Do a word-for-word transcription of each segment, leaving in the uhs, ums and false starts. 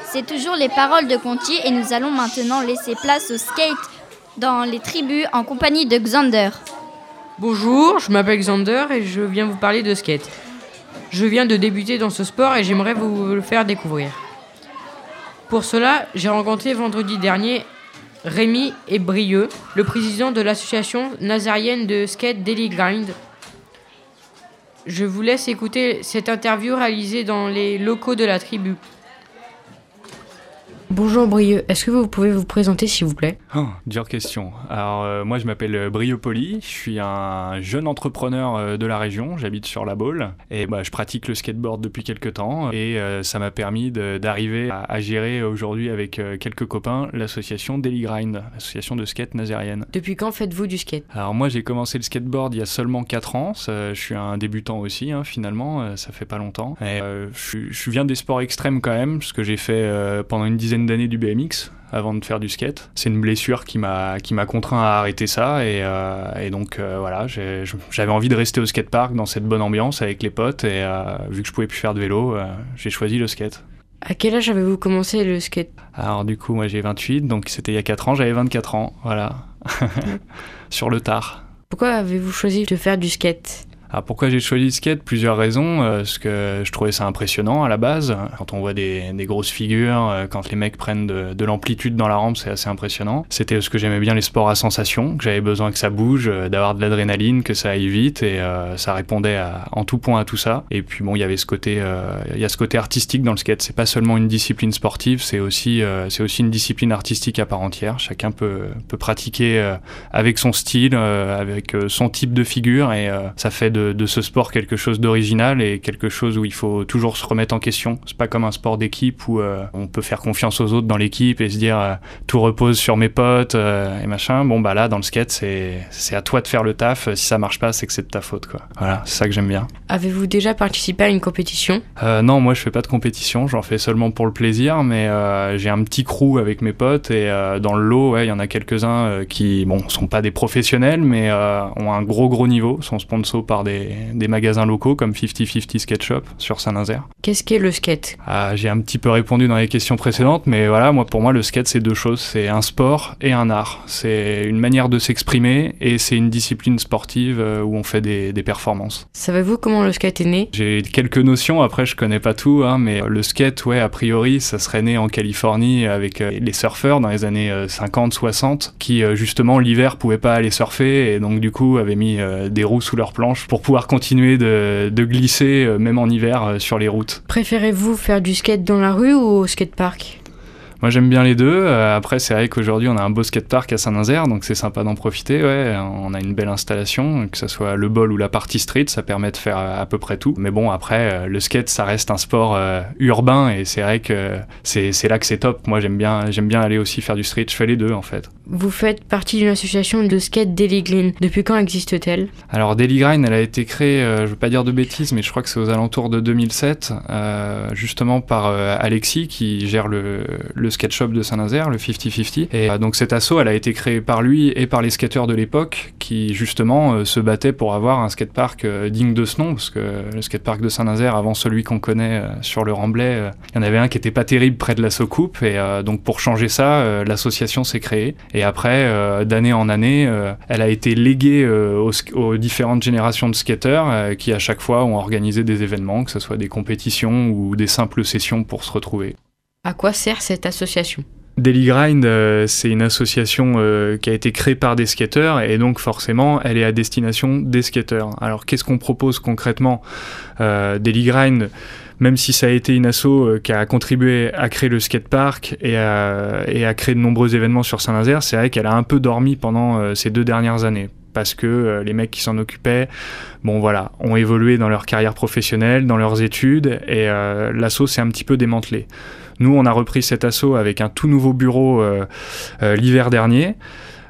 C'est toujours les paroles de Conti et nous allons maintenant laisser place au skate dans les tribus en compagnie de Xander. Bonjour, je m'appelle Xander et je viens vous parler de skate. Je viens de débuter dans ce sport et j'aimerais vous le faire découvrir. Pour cela, j'ai rencontré vendredi dernier Rémi et Brieux, le président de l'association nazarienne de skate Daily Grind. Je vous laisse écouter cette interview réalisée dans les locaux de la tribu. Bonjour Brieux, est-ce que vous pouvez vous présenter s'il vous plaît ? Oh, dure question. Alors euh, moi je m'appelle Brieux Poli, je suis un jeune entrepreneur euh, de la région, j'habite sur la Baule et bah, je pratique le skateboard depuis quelques temps et euh, ça m'a permis de, d'arriver à, à gérer aujourd'hui avec euh, quelques copains l'association Daily Grind, l'association de skate nazérienne. Depuis quand faites-vous du skate ? Alors moi j'ai commencé le skateboard il y a seulement quatre ans, ça, je suis un débutant aussi hein, finalement, euh, ça fait pas longtemps. Et, euh, je, je viens des sports extrêmes quand même, parce que j'ai fait euh, pendant une dizaine d'années du B M X avant de faire du skate. C'est une blessure qui m'a, qui m'a contraint à arrêter ça et, euh, et donc euh, voilà, j'ai, j'avais envie de rester au skatepark dans cette bonne ambiance avec les potes et euh, vu que je pouvais plus faire de vélo, euh, j'ai choisi le skate. À quel âge avez-vous commencé le skate ? Alors du coup, moi j'ai vingt-huit, donc c'était il y a quatre ans, j'avais vingt-quatre ans, voilà, sur le tard. Pourquoi avez-vous choisi de faire du skate ? Alors pourquoi j'ai choisi le skate ? Plusieurs raisons, euh, parce que je trouvais ça impressionnant à la base. Quand on voit des, des grosses figures, euh, quand les mecs prennent de, de l'amplitude dans la rampe, c'est assez impressionnant. C'était parce que j'aimais bien les sports à sensation, que j'avais besoin que ça bouge, euh, d'avoir de l'adrénaline, que ça aille vite, et euh, ça répondait à, en tout point à tout ça. Et puis bon, il y avait ce côté, euh, il y a ce côté artistique dans le skate. C'est pas seulement une discipline sportive, c'est aussi, euh, c'est aussi une discipline artistique à part entière. Chacun peut, peut pratiquer euh, avec son style, euh, avec euh, son type de figure, et euh, ça fait de De, de ce sport quelque chose d'original et quelque chose où il faut toujours se remettre en question. C'est pas comme un sport d'équipe où euh, on peut faire confiance aux autres dans l'équipe et se dire euh, tout repose sur mes potes euh, et machin. Bon bah là dans le skate c'est, c'est à toi de faire le taf. Si ça marche pas c'est que c'est de ta faute quoi. Voilà, c'est ça que j'aime bien. Avez-vous déjà participé à une compétition ? euh, Non, moi je fais pas de compétition, j'en fais seulement pour le plaisir, mais euh, j'ai un petit crew avec mes potes et euh, dans le lot ouais il y en a quelques-uns euh, qui bon sont pas des professionnels mais euh, ont un gros gros niveau, sont sponsors par des Des, des magasins locaux comme cinquante cinquante Skate Shop sur Saint-Nazaire. Qu'est-ce qu'est le skate ? ah, J'ai un petit peu répondu dans les questions précédentes, mais voilà, moi, pour moi, le skate, c'est deux choses. C'est un sport et un art. C'est une manière de s'exprimer et c'est une discipline sportive où on fait des, des performances. Savez-vous comment le skate est né ? J'ai quelques notions, après, je connais pas tout, hein, mais le skate, ouais, a priori, ça serait né en Californie avec euh, les surfeurs dans les années euh, cinquante soixante qui, euh, justement, l'hiver, pouvaient pas aller surfer et donc, du coup, avaient mis euh, des roues sous leurs planches pour pouvoir continuer de, de glisser, euh, même en hiver, euh, sur les routes. Préférez-vous faire du skate dans la rue ou au skatepark ? Moi j'aime bien les deux, euh, après c'est vrai qu'aujourd'hui on a un beau skatepark à Saint-Nazaire, donc c'est sympa d'en profiter, ouais. On a une belle installation, que ce soit le bol ou la partie street, ça permet de faire à peu près tout. Mais bon après, euh, le skate ça reste un sport euh, urbain et c'est vrai que c'est, c'est là que c'est top. Moi j'aime bien, j'aime bien aller aussi faire du street, je fais les deux en fait. Vous faites partie d'une association de skate Daily Grind. Depuis quand existe-t-elle ? Alors Daily Grind, elle a été créée, euh, je veux pas dire de bêtises, mais je crois que c'est aux alentours de deux mille sept, euh, justement par euh, Alexis qui gère le, le skate shop de Saint-Nazaire, le cinquante cinquante. Et euh, donc cette asso, elle a été créée par lui et par les skateurs de l'époque qui justement euh, se battaient pour avoir un skatepark euh, digne de ce nom, parce que le skatepark de Saint-Nazaire, avant celui qu'on connaît euh, sur le Remblai, il euh, y en avait un qui était pas terrible près de la Soucoupe et euh, donc pour changer ça, euh, l'association s'est créée. Et après, euh, d'année en année, euh, elle a été léguée euh, aux, aux différentes générations de skateurs euh, qui à chaque fois ont organisé des événements, que ce soit des compétitions ou des simples sessions pour se retrouver. À quoi sert cette association ? Daily Grind, euh, c'est une association euh, qui a été créée par des skateurs et donc forcément, elle est à destination des skateurs. Alors, qu'est-ce qu'on propose concrètement ? euh, Daily Grind, même si ça a été une asso euh, qui a contribué à créer le skatepark et à, et à créer de nombreux événements sur Saint-Nazaire, c'est vrai qu'elle a un peu dormi pendant euh, ces deux dernières années. Parce que euh, les mecs qui s'en occupaient, bon voilà, ont évolué dans leur carrière professionnelle, dans leurs études, et euh, l'asso s'est un petit peu démantelé. Nous, on a repris cet asso avec un tout nouveau bureau euh, euh, l'hiver dernier.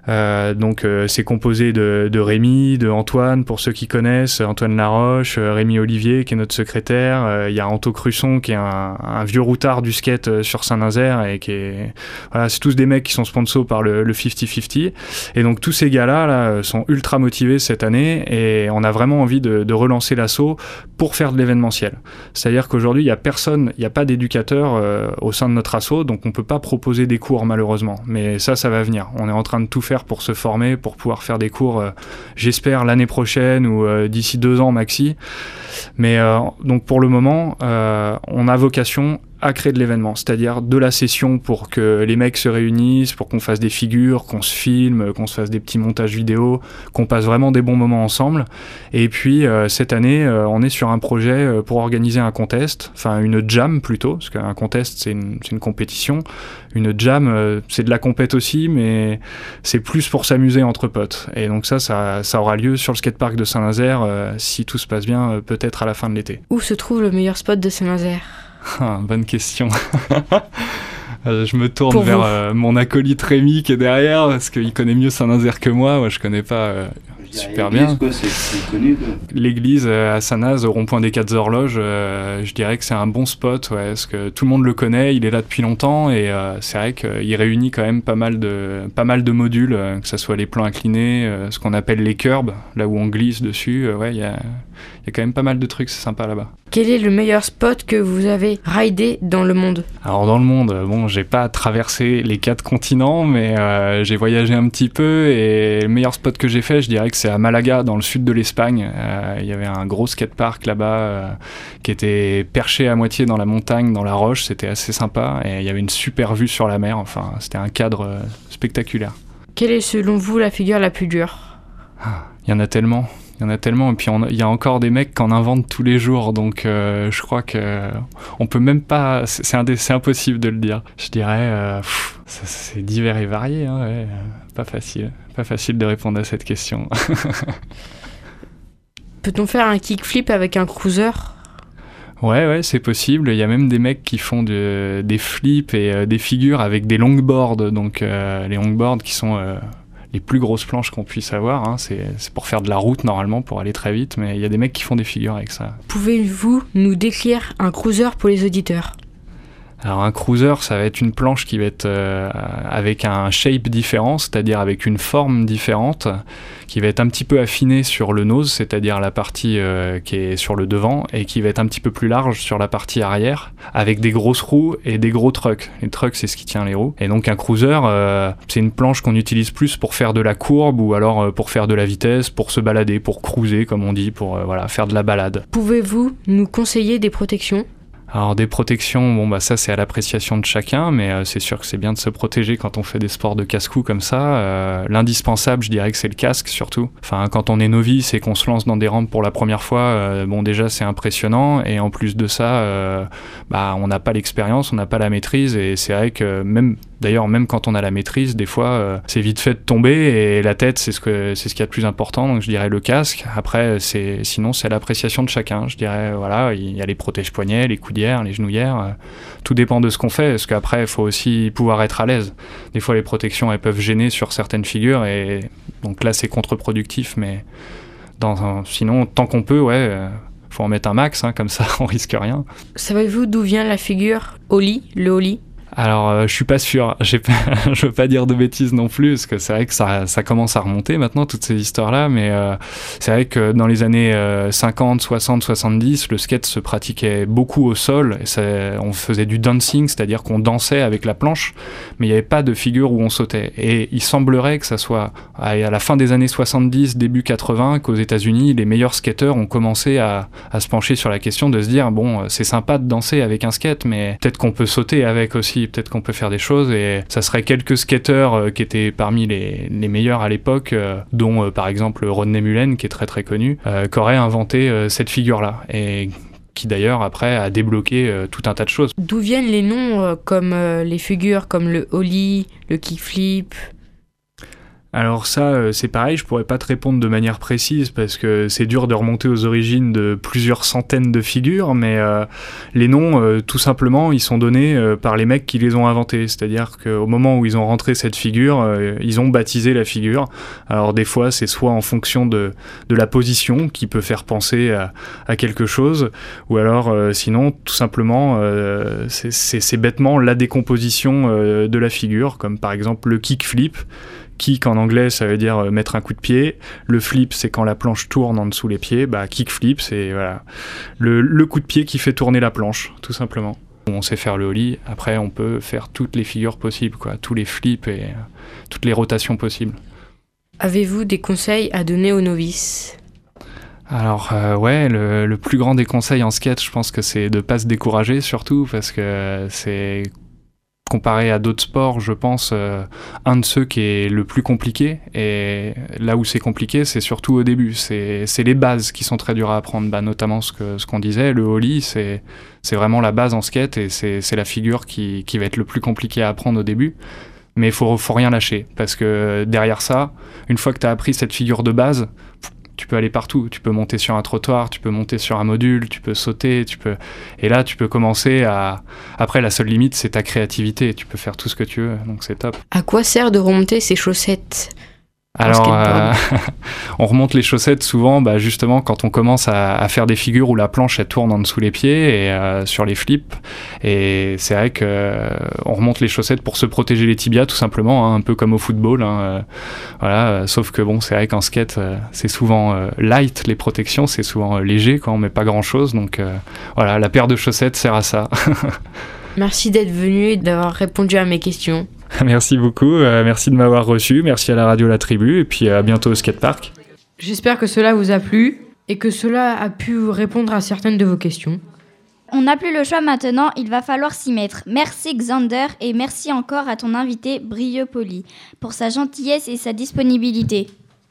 Euh, donc euh, c'est composé de, de Rémi, de Antoine, pour ceux qui connaissent, Antoine Laroche, euh, Rémi Olivier qui est notre secrétaire, il euh, y a Anto Crusson qui est un, un vieux routard du skate euh, sur Saint-Nazaire et qui est... Voilà, c'est tous des mecs qui sont sponsors par le, le cinquante cinquante. Et donc tous ces gars-là là, sont ultra motivés cette année et on a vraiment envie de, de relancer l'assaut pour faire de l'événementiel. C'est-à-dire qu'aujourd'hui, il n'y a personne, il n'y a pas d'éducateur euh, au sein de notre asso, donc on ne peut pas proposer des cours malheureusement. Mais ça, ça va venir. On est en train de tout faire pour se former, pour pouvoir faire des cours, euh, j'espère, l'année prochaine ou euh, d'ici deux ans maxi. Mais euh, donc pour le moment, euh, on a vocation à créer de l'événement, c'est-à-dire de la session pour que les mecs se réunissent, pour qu'on fasse des figures, qu'on se filme, qu'on se fasse des petits montages vidéo, qu'on passe vraiment des bons moments ensemble. Et puis euh, cette année, euh, on est sur un projet euh, pour organiser un contest, enfin une jam plutôt, parce qu'un contest c'est une, c'est une compétition. Une jam, euh, c'est de la compète aussi, mais c'est plus pour s'amuser entre potes. Et donc ça, ça, ça aura lieu sur le skatepark de Saint-Nazaire, euh, si tout se passe bien, euh, peut-être à la fin de l'été. Où se trouve le meilleur spot de Saint-Nazaire ? Ah, bonne question. euh, je me tourne Pour vers vous. euh, mon acolyte Rémi qui est derrière, parce qu'il connaît mieux Saint-Nazaire que moi. Moi, je connais pas euh, super bien. Quoi, c'est, c'est connu, de... L'église euh, à Saint-Naz, au rond-point des Quatre Horloges, euh, je dirais que c'est un bon spot, ouais, parce que tout le monde le connaît, il est là depuis longtemps, et euh, c'est vrai qu'il réunit quand même pas mal de, pas mal de modules, euh, que ce soit les plans inclinés, euh, ce qu'on appelle les curbs, là où on glisse dessus, euh, ouais, il y a... Il y a quand même pas mal de trucs, c'est sympa là-bas. Quel est le meilleur spot que vous avez ridé dans le monde ? Alors dans le monde, bon, j'ai pas traversé les quatre continents, mais euh, j'ai voyagé un petit peu et le meilleur spot que j'ai fait, je dirais que c'est à Malaga, dans le sud de l'Espagne. Euh, il y avait un gros skatepark là-bas euh, qui était perché à moitié dans la montagne, dans la roche, c'était assez sympa et il y avait une super vue sur la mer, enfin c'était un cadre euh, spectaculaire. Quelle est selon vous la figure la plus dure ? Il y en a tellement. Il y en a tellement, et puis il y a encore des mecs qui en inventent tous les jours, donc euh, je crois que on peut même pas, c'est, c'est, indé, c'est impossible de le dire. Je dirais, euh, pff, ça, c'est divers et varié, hein, ouais, pas facile, pas facile de répondre à cette question. Peut-on faire un kickflip avec un cruiser ? Ouais, ouais, c'est possible. Il y a même des mecs qui font de, des flips et euh, des figures avec des longboards, donc euh, les longboards qui sont... Euh, les plus grosses planches qu'on puisse avoir, hein. c'est, c'est pour faire de la route normalement, pour aller très vite, mais il y a des mecs qui font des figures avec ça. Pouvez-vous nous décrire un cruiser pour les auditeurs ? Alors un cruiser, ça va être une planche qui va être euh, avec un shape différent, c'est-à-dire avec une forme différente, qui va être un petit peu affinée sur le nose, c'est-à-dire la partie euh, qui est sur le devant, et qui va être un petit peu plus large sur la partie arrière, avec des grosses roues et des gros trucks. Les trucks, c'est ce qui tient les roues. Et donc un cruiser, euh, c'est une planche qu'on utilise plus pour faire de la courbe, ou alors euh, pour faire de la vitesse, pour se balader, pour cruiser, comme on dit, pour euh, voilà, faire de la balade. Pouvez-vous nous conseiller des protections ? Alors des protections, bon bah ça c'est à l'appréciation de chacun, mais euh, c'est sûr que c'est bien de se protéger quand on fait des sports de casse-cou comme ça. Euh, l'indispensable, je dirais que c'est le casque surtout. Enfin, quand on est novice et qu'on se lance dans des rampes pour la première fois, euh, bon déjà c'est impressionnant, et en plus de ça, euh, bah on n'a pas l'expérience, on n'a pas la maîtrise, et c'est vrai que même D'ailleurs, même quand on a la maîtrise, des fois, euh, c'est vite fait de tomber, et la tête, c'est ce que c'est ce qu'il y a de plus important. Donc, je dirais le casque. Après, c'est sinon, c'est l'appréciation de chacun. Je dirais, voilà, il y a les protège-poignets, les coudières, les genouillères. Euh, tout dépend de ce qu'on fait, parce qu'après, il faut aussi pouvoir être à l'aise. Des fois, les protections, elles peuvent gêner sur certaines figures, et donc là, c'est contre-productif. Mais dans un, sinon, tant qu'on peut, ouais. Euh, faut en mettre un max, hein, comme ça, on risque rien. Savez-vous d'où vient la figure ollie, le ollie ? Alors, euh, je suis pas sûr. J'ai pas, je veux pas dire de bêtises non plus, parce que c'est vrai que ça, ça commence à remonter maintenant, toutes ces histoires-là, mais euh, c'est vrai que dans les années euh, cinquante, soixante, soixante-dix, le skate se pratiquait beaucoup au sol, et ça, on faisait du dancing, c'est-à-dire qu'on dansait avec la planche, mais il n'y avait pas de figure où on sautait. Et il semblerait que ça soit à, à la fin des années soixante-dix, début quatre-vingts, qu'aux États-Unis, les meilleurs skateurs ont commencé à, à se pencher sur la question de se dire, bon, c'est sympa de danser avec un skate, mais peut-être qu'on peut sauter avec aussi. Peut-être qu'on peut faire des choses, et ça serait quelques skateurs euh, qui étaient parmi les, les meilleurs à l'époque, euh, dont euh, par exemple Rodney Mullen, qui est très très connu, euh, qui aurait inventé euh, cette figure-là, et qui d'ailleurs après a débloqué euh, tout un tas de choses. D'où viennent les noms euh, comme euh, les figures comme le ollie, le kickflip ? Alors ça, euh, c'est pareil, je pourrais pas te répondre de manière précise parce que c'est dur de remonter aux origines de plusieurs centaines de figures, mais euh, les noms, euh, tout simplement, ils sont donnés euh, par les mecs qui les ont inventés. C'est-à-dire qu'au moment où ils ont rentré cette figure, euh, ils ont baptisé la figure. Alors des fois, c'est soit en fonction de, de la position qui peut faire penser à, à quelque chose, ou alors euh, sinon, tout simplement, euh, c'est, c'est, c'est bêtement la décomposition euh, de la figure, comme par exemple le kickflip. Kick en anglais, ça veut dire mettre un coup de pied. Le flip, c'est quand la planche tourne en dessous les pieds. Bah, kickflip, c'est voilà, le, le coup de pied qui fait tourner la planche, tout simplement. On sait faire le ollie, après on peut faire toutes les figures possibles, quoi, tous les flips et euh, toutes les rotations possibles. Avez-vous des conseils à donner aux novices ? Alors euh, ouais, le, le plus grand des conseils en skate, je pense que c'est de pas se décourager surtout, parce que c'est... comparé à d'autres sports, je pense, euh, un de ceux qui est le plus compliqué. Et là où c'est compliqué, c'est surtout au début. C'est, c'est les bases qui sont très dures à apprendre. Bah, notamment ce, que, ce qu'on disait, le ollie, c'est, c'est vraiment la base en skate et c'est, c'est la figure qui, qui va être le plus compliqué à apprendre au début. Mais il faut, faut rien lâcher. Parce que derrière ça, une fois que tu as appris cette figure de base, tu peux aller partout, tu peux monter sur un trottoir, tu peux monter sur un module, tu peux sauter, tu peux... et là tu peux commencer à... Après la seule limite c'est ta créativité, tu peux faire tout ce que tu veux, donc c'est top. À quoi sert de remonter ses chaussettes ? Alors, euh, on remonte les chaussettes souvent, bah, justement, quand on commence à, à faire des figures où la planche elle tourne en dessous les pieds et euh, sur les flips. Et c'est vrai que euh, on remonte les chaussettes pour se protéger les tibias, tout simplement, hein, un peu comme au football. Hein, euh, voilà. Euh, sauf que bon, c'est vrai qu'en skate, euh, c'est souvent euh, light les protections, c'est souvent euh, léger quand on met pas grand chose. Donc euh, voilà, la paire de chaussettes sert à ça. Merci d'être venu et d'avoir répondu à mes questions. Merci beaucoup, euh, merci de m'avoir reçu, merci à la radio La Tribu et puis à bientôt au skatepark. J'espère que cela vous a plu et que cela a pu répondre à certaines de vos questions. On n'a plus le choix maintenant, il va falloir s'y mettre. Merci Xander et merci encore à ton invité Brieux Poli pour sa gentillesse et sa disponibilité.